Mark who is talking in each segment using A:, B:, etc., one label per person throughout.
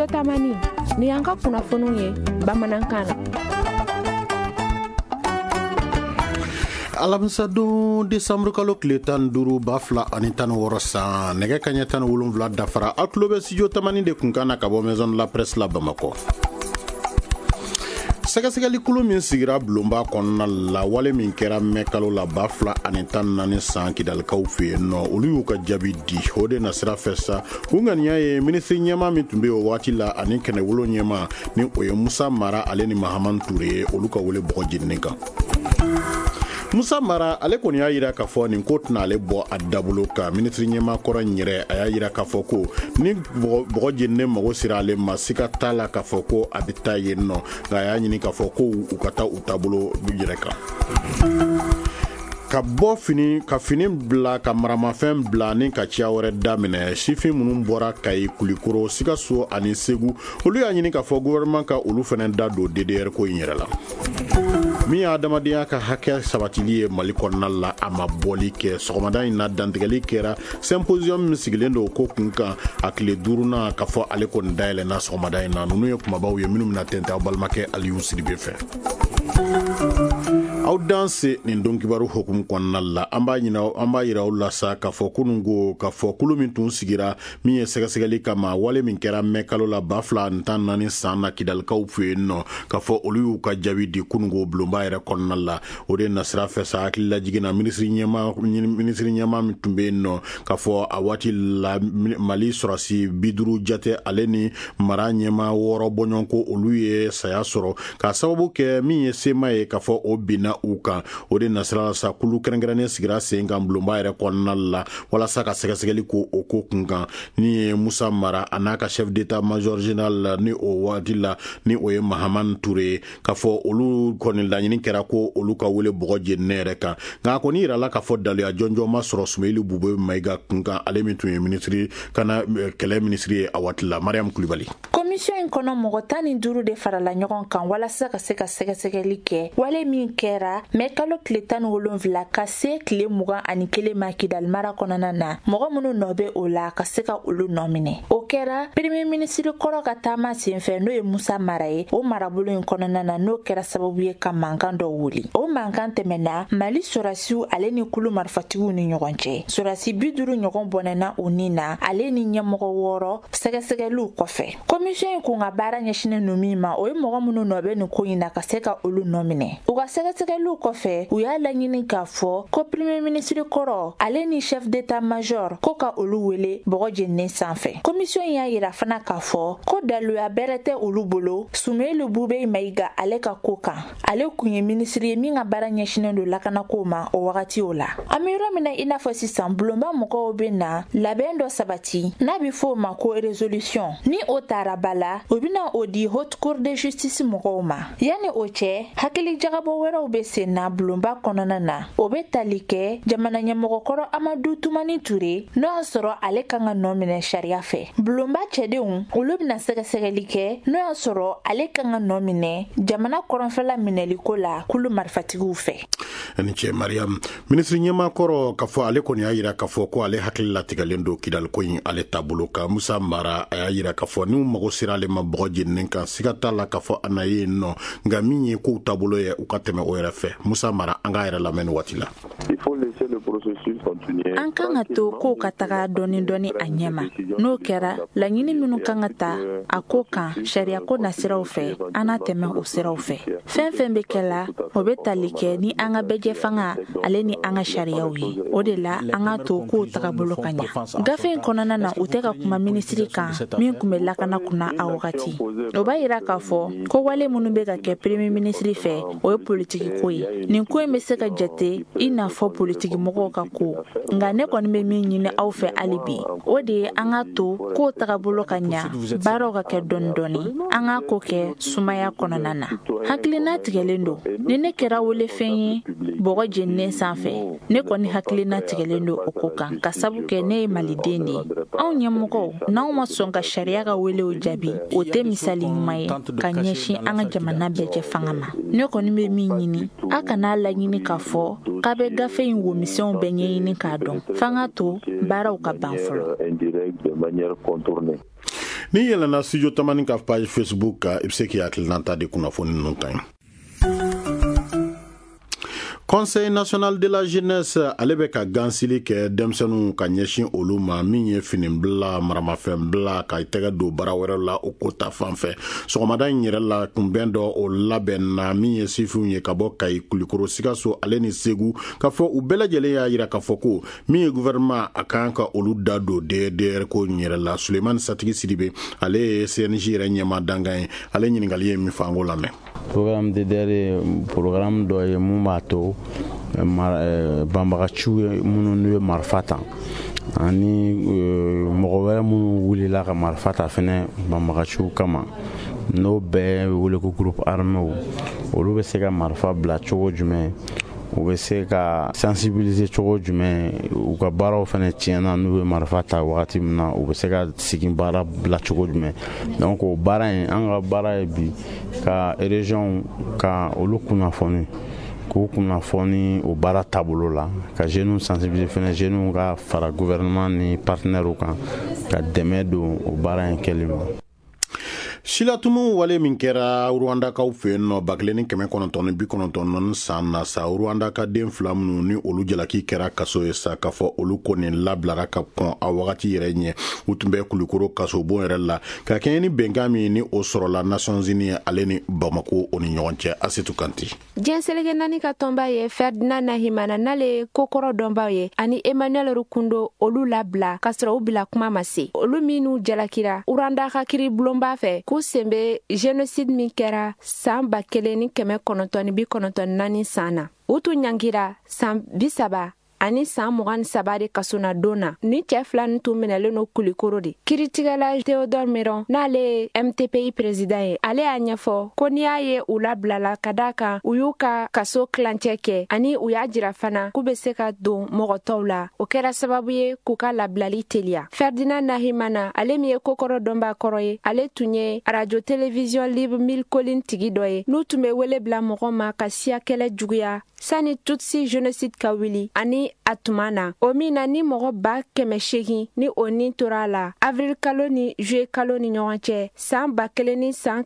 A: Studio Tamani ni yanka kunnafoniw ye bamanankan na.
B: Alamisa don Desanburu kalo tile 15 2016 san nɛgɛ kaɲɛ 17 dafara a tulo bɛ Studio Tamani de kun kan na ka bɔ Maison de la Presse la Bamakɔ. Sɛgɛsɛgɛli kulu min sigira bulonba kɔnɔna la wale min kɛra mɛ kalo la 2014 san Kidalikaw fɛ yen nɔ olu y'u ka jaabi di o de na sira fɛ sa u ŋaniya ye minisiri ɲɛma min tun bɛ o waati la ani kɛnɛwolo ɲɛma ni o ye Musa Mara ale ni Mahaman Ture ye olu ka wele bɔgɔ jenini kan. Musa Mara ale kɔni y'a yira k'a fɔ nin ko tɛna ale bɔ a dabolo kan minisiri ɲɛma kɔrɔ in yɛrɛ a y'a yira k'a fɔ ko ni bɔgɔ jeninen mago sera ale ma siga t'a la k'a fɔ ko a bɛ taa yen nɔ nka a y'a ɲini k'a fɔ ko u ka taa u taabolo yɛrɛ kan. Ka bɔ ka fini bila ka maramafɛn bila ni ka ciya wɛrɛ daminɛ sifin minnu bɔra Kayi Kulikoro Sikaso ani Segu olu y'a ɲini k'a fɔ gouvernement ka olu fana da don DDR ko in yɛrɛ la. Min y'a adamadenya ka hakɛ sabatili ye Mali kɔnɔna la a ma bɔli kɛ sɔgɔmada in na dantigɛli kɛra symposium min sigilen don ko kun kan a tile 5nan ka fɔ ale kɔni dayɛlɛnna sɔgɔmada in na ninnu ye kumabaw ye minnu bɛna tɛntɛn aw balimakɛ Aliyu Sidibe fɛ. Aw danse nin don kibaru hukumu kɔnɔna la an b'a yira aw la sa k'a fɔ kunungo k'a fɔ kulu min tun sigira min ye sɛgɛsɛgɛli kama wale min kɛra mɛ kalo la 2014 san na Kidalikaw fɛ yen nɔ k'a fɔ olu y'u ka jaabi di kunungo bulonba yɛrɛ kɔnɔna la o de na sira fɛ sa hakili lajiginna minisiri ɲɛma min tun bɛ yen nɔ k'a fɔ a waati la Mali sɔrɔsi 50 jate ale ni mara ɲɛma 6 bɔɲɔgɔnko olu ye saya sɔrɔ k'a sababu kɛ min ye sema ye k'a fɔ o binna u kan o de nasira sa kulu kɛrɛnkɛrɛnnen sigira sen kan bulonba yɛrɛ kɔnɔna la walasa ka sɛgɛsɛgɛli ko o ko kun kan ni ye Musa Mara a n'a ka chef d'état major général ni o waati la ni o ye Mahaman Ture k'a fɔ olu kɔni laɲini kɛra ko olu ka wele bɔgɔ jenini yɛrɛ kan nka a kɔni yirala k'a fɔ daluya jɔnjɔn ma sɔrɔ Sumeyili Bube Mayiga kun kan ale min tun ye minisiri kana kɛlɛ minisiri ye a waati la Mariam Kulibali.
C: Commission in kɔnɔ mɔgɔ 15 de farala ɲɔgɔn kan walasa ka se ka sɛgɛsɛgɛli kɛ wale min kɛra mɛ kalo tile 17 ka se tile 21 ma Kidal mara kɔnɔna na mɔgɔ minnu nɔ bɛ o la ka se ka olu nɔ minɛ o kɛra premier ministre kɔrɔ ka taama senfɛ n'o ye Musa Mara ye o marabolo in kɔnɔna na n'o kɛra sababu ye ka mankan dɔ wuli o mankan tɛmɛna Mali sɔrasiw ale ni kulu marifatigiw ni ɲɔgɔn cɛ sɔrasi 50 ɲɔgɔn bɔnɛna o ni na ale ni ɲɛmɔgɔ 6 sɛgɛsɛgɛliw kɔfɛ commission in kun ka baara ɲɛsinen nu min ma o ye mɔgɔ minnu nɔ bɛ nin ko in na ka se ka olu nɔ minɛ u ka sɛgɛsɛgɛliw kɔfɛ u y'a laɲini k'a fɔ ko premier ministre kɔrɔ ale ni chef d'état major ko ka olu wele bɔgɔ jeninen sanfɛ commission y'a yira fana k'a fɔ ko daluya bɛrɛ tɛ olu bolo Sumeyili Bube Mayiga ale ka ko kan ale kun ye ministre ye min ka baara ɲɛsinen don lakanako ma o wagati o la an bɛ yɔrɔ min na i n'a fɔ sisan bulonba mɔgɔw bɛ na labɛn dɔ sabati n'a bɛ fɔ o ma ko résolution ni o taara ba la o bɛna o di haute cour de justice mɔgɔw ma yanni o cɛ hakili jagabɔ wɛrɛw bɛ sen na bulonba kɔnɔna na o bɛ tali kɛ jamana ɲɛmɔgɔkɔrɔ Amadu Tumani Ture n'o y'a sɔrɔ ale kan ka nɔ minɛ sariya fɛ bulonba cɛdenw olu bɛna sɛgɛsɛgɛli kɛ n'o y'a sɔrɔ ale kan ka nɔ minɛ jamana kɔrɔnfɛla minɛliko la kulu marifatigiw fɛ.
B: Ani cɛ Mariam minisiri ɲɛma kɔrɔ k'a fɔ ale kɔni y'a yira k'a fɔ ko ale hakili latigɛlen don Kidaliko in ale taabolo kan Musa Mara a y'a yira k'a fɔ n'u mago sera ale ma bɔgɔ jeninen kan siga t'a la k'a fɔ a na ye nɔ nka min ye kow taabolo ye u ka tɛmɛ o yɛrɛ fɛ Musa Mara an k'a yɛrɛ lamɛn ni waati la.
C: An kan ka to kow ka taga dɔɔni dɔɔni a ɲɛma n'o kɛra laɲini minnu kan ka ta a ko kan sariya ko na siraw fɛ an na tɛmɛ o siraw fɛ fɛn fɛn bɛ kɛla o bɛ tali kɛ ni an ka bɛjɛ fanga ale ni an ka sariyaw ye o de la an ka to kow taga bolo ka ɲa gafe in kɔnɔna na u tɛ ka kuma minisiri kan min kun bɛ lakana kunna a wagati o b'a yira k'a fɔ ko wale minnu bɛ ka kɛ premier ministre fɛ o ye politiki ko ye nin ko in bɛ se ka jate i n'a fɔ politiki mɔgɔw ka ko nka ne kɔni bɛ min ɲini aw fɛ hali bi o de ye an ka to kow taga bolo ka ɲa baaraw ka kɛ dɔɔni dɔɔni an ka ko kɛ sumaya kɔnɔna na hakilina tigɛlen don ni ne kɛra wele fɛn ye bɔgɔ jeninen sanfɛ ne kɔni hakilina tigɛlen don o ko kan ka sabu kɛ ne ye maliden de ye anw ɲɛmɔgɔw n'anw ma sɔn ka sariya ka welew jaabi o tɛ misali ɲuman ye ka ɲɛsin an ka jamana bɛjɛ fanga ma ne kɔni bɛ min ɲini a kana laɲini k'a fɔ k'a bɛ gafe in womisɛnw bɛɛ ɲɛɲini k'a dɔn fanga to baaraw ka ban fɔlɔ.
B: ni yɛlɛnna studio tamani ka page Facebook ka i be se k'i hakilinata di kunnafoni ninnu kan ye. Conseil national de la jeunesse ale bɛ ka gansili kɛ denmisɛnninw ka ɲɛsin olu ma min ye fini bila maramafɛn bila ka tɛgɛ don bara wɛrɛ la o ko ta fanfɛ sɔgɔmada in yɛrɛ la kunbɛn dɔ o labɛn na min ye sifinw ye ka bɔ Kayi Kulikoro Sikaso ale ni Segu ka fɔ u bɛɛ lajɛlen y'a yira ka fɔ ko min ye gouvernement a kan ka olu da don DDR ko yɛrɛ la. Sulemani Satigi Sidibe ale ye CNJ yɛrɛ ɲɛma dangan ye ale ɲininkali ye min fɔ an k'o lamɛn.
D: Programme DDR programme dɔ ye mun b'a to banbagaciw minnu n'u ye marifa ta ani mɔgɔ wɛrɛ minnu wulila ka marifa ta fɛnɛ banbagaciw kama n'o bɛɛ wele ko groupe armé olu bɛ se ka marifa bila cogo jumɛn u bɛ se ka sensibiliser cogo jumɛn u ka baaraw fɛnɛ tiɲɛna n'u ye marifa ta wagati min na u bɛ se ka sigi baara bila cogo jumɛn donc o baara in an ka baara ye bi ka région ka olu kunnafoni k'u kunnafoni o baara taabolo la ka jeunes sensibiliser fɛnɛ jeunes ka fara gouvernement ni partenaires kan ka dɛmɛ don o baara in kɛli ma.
B: Silatumu wale min kɛra Rwandakaw fɛ yen nɔ 1999 san na sa Rwandaka den fila minnu ni olu jalaki kɛra kaso ye sa k'a fɔ olu kɔni lablara ka kɔn a wagati yɛrɛ ɲɛ u tun bɛ Kulikoro kasobon yɛrɛ la ka kɛɲɛ ni bɛnkan min ni o sɔrɔla Nations Unies ale ni Bamako o ni ɲɔgɔn cɛ. Asitu Kanti.
A: Jɛnselege naani ka tɔnba ye Ferdinand Nahimana n'ale ye kokɔrɔ dɔnbaw ye ani Emmanuel Rukundo olu labila ka sɔrɔ u bila kuma ma se olu minnu jalakira Rwandaka kiri bulonba fɛ k'u sen bɛ génocide min kɛra san 1994 san na u tun ɲangira san 30 ani san 23 de kasona donna ni cɛ fila nin tun minɛlen no Kulikoro de. Kiritigɛla Théodore Meron n'ale ye MTPI président ye ale y'a ɲɛfɔ ko n'i y'a ye u labilala ka da kan u y'u ka kaso kilancɛ kɛ ani u y'a jira fana k'u bɛ se ka don mɔgɔ tɔw la o kɛra sababu ye k'u ka labilali teliya. Ferdinand Nahimana ale min ye kokɔrɔ dɔnba kɔrɔ ye ale tun ye radio télévision libre Mille Collines tigi dɔ ye n'u tun bɛ wele bila mɔgɔ ma ka siya kɛlɛ juguya sani Tutsi génocide ka wuli ani a tuma na o min na ni mɔgɔ 800 ni o nin tora la avril kalo ni juillet kalo ni ɲɔgɔn cɛ san 1000 ni san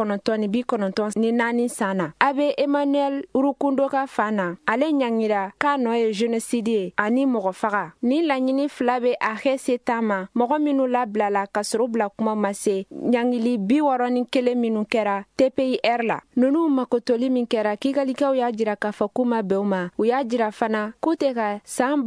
A: 994 san na a bɛ Emmanuel Rukundo ka fan na ale ɲangira k'a nɔ ye génocide ye ani mɔgɔ faga ni laɲini fila bɛ a kɛ se ta ma mɔgɔ minnu labilala ka sɔrɔ bila kuma ma se ɲangili 61 minnu kɛra TPIR la ninnu makotoli min kɛra kigalikaw y'a jira k'a fɔ k'u ma bɛn u ma u y'a jira fana k'u tɛ ka san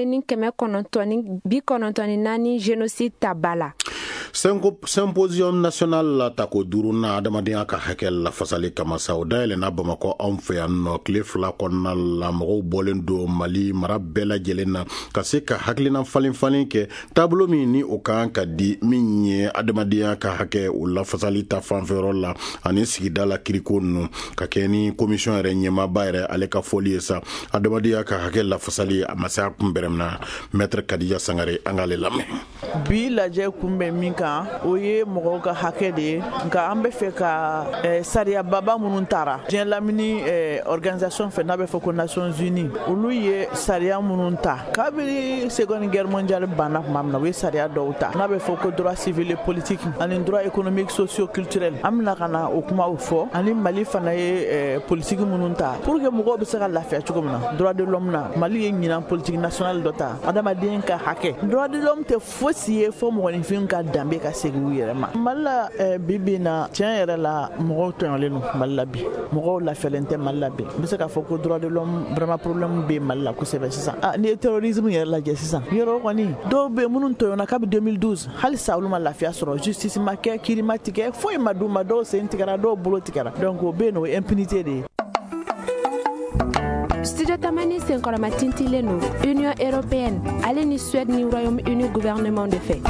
A: 1994 génocide ta bala.
B: Symposium national la tako duru na adamadenya ka hakɛ lafasali kama sa o dayɛlɛnna Bamakɔ anw fɛ yan nɔ tile fila kɔnɔna la mɔgɔw bɔlen don Mali mara bɛɛ lajɛlen na ka se ka hakilina falen kɛ taabolo min ni o kan ka di min ye adamadenya ka hakɛ o lafasali ta fanfɛyɔrɔ la ani sigida la kiriko ninnu ka kɛ ni commission yɛrɛ ɲɛmaaba yɛrɛ ale ka fɔli ye sa adamadenya ka hakɛ lafasali a ma se a kunbɛrɛ na Maître Kadija Sangare an k'ale lamɛn.
E: Bi lajɛ kunbɛn min kan o ye mɔgɔw ka hakɛ de ye nka an bɛ fɛ ka sariya baba minnu taara diɲɛ lamini organisation fɛ n'a bɛ fɔ ko Nations Unies olu ye sariya minnu ta kabini seconde guerre mondiale banna tuma min na u ye sariya dɔw ta n'a bɛ fɔ ko droit civil et politique ani droit économique socio culturel an bɛna ka na o kumaw fɔ ani Mali fana ye politique minnu ta pour que mɔgɔw bɛ se ka lafiya cogo min na droit de l'homme na Mali ye ɲinan politique nationale dɔ ta adamaden ka hakɛ droit de l'homme tɛ fosi ye fo mɔgɔninfin ka danbe ka segin u yɛrɛ ma Mali la bibi na tiɲɛ yɛrɛ la mɔgɔw tɔɲɔlen don Mali la bi mɔgɔw lafiyalen tɛ Mali la bi n bɛ se k'a fɔ ko droit de l'homme vraiment problème bɛ Mali la kosɛbɛ sisan ni ye terrorisme yɛrɛ lajɛ sisan yɔrɔ kɔni dɔw bɛ minnu tɔɲɔna kabi 2012 hali sa olu ma lafiya sɔrɔ justice ma kɛ kiiri ma tigɛ foyi ma d'u ma dɔw sen tigɛra dɔw bolo tigɛra donc o bɛ yen o ye impunité de ye.
A: Studio Tamani senkɔrɔma tintilen no Union européenne ale ni Suède ni Royaume-Uni gouvernement de fait.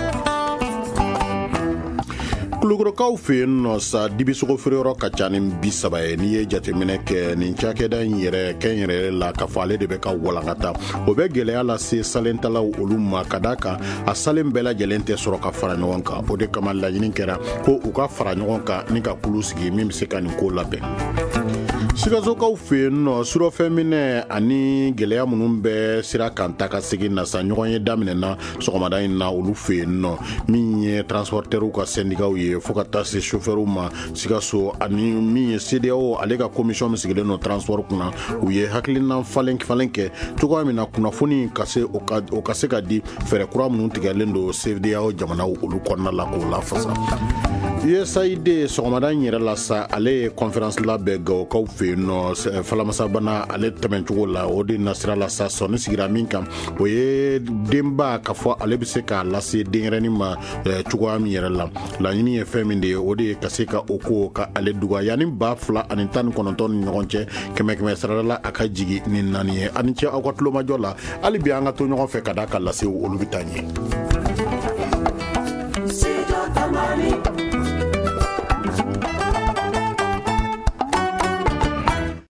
B: Kulukorokaw fɛ yen nɔ sa dibisogo feereyɔrɔ ka ca ni 30 ye n'i ye jateminɛ kɛ nin cakɛda in yɛrɛ kɛnyɛrɛ la k'a fɔ ale de bɛ ka walankata o bɛ gɛlɛya lase salentalaw olu ma ka da kan a salen bɛɛ lajɛlen tɛ sɔrɔ ka fara ɲɔgɔn kan o de kama laɲini kɛra ko u ka fara ɲɔgɔn kan ni ka kulu sigi min bɛ se ka nin ko labɛn. Sikasokaw fe no surofɛn minɛ ani gɛlɛya minnu bɛ sira kan ta ka segin na sa ɲɔgɔn ye daminɛna sɔgɔmada in na olu fe no min ye transportɛrw ka syndicat ye fo ka taa se chauffeurw ma Sikaso ani min ye CDAO ale ka commission min sigilen no transport kunna u ye hakilina falen kɛ cogoya min na kunnafoni ka se ka di fɛɛrɛ kura minnu tigɛlen do CDAO jamanaw olu kɔnɔna la k'o lafasa. USAID sɔgɔmada in yɛrɛ la sa ale ye conférence labɛn Gawokaw fe no falamasabana ale tɛmɛcogo la o de nasira la sa sɔnni sigira min kan o ye denba ka fɔ ale bɛ se k'a lase denyɛrɛni ma cogoya min yɛrɛ la laɲini ye fɛn min de ye o de ye ka se ka o ko ka ale duga yanni 2019 ni ɲɔgɔn cɛ 100 sarala la a ka jigi ni 4 ye ani cɛ aw ka tulomajɔ la hali bi an ka to ɲɔgɔn fɛ ka da ka lase olu bɛ taa ɲɛ.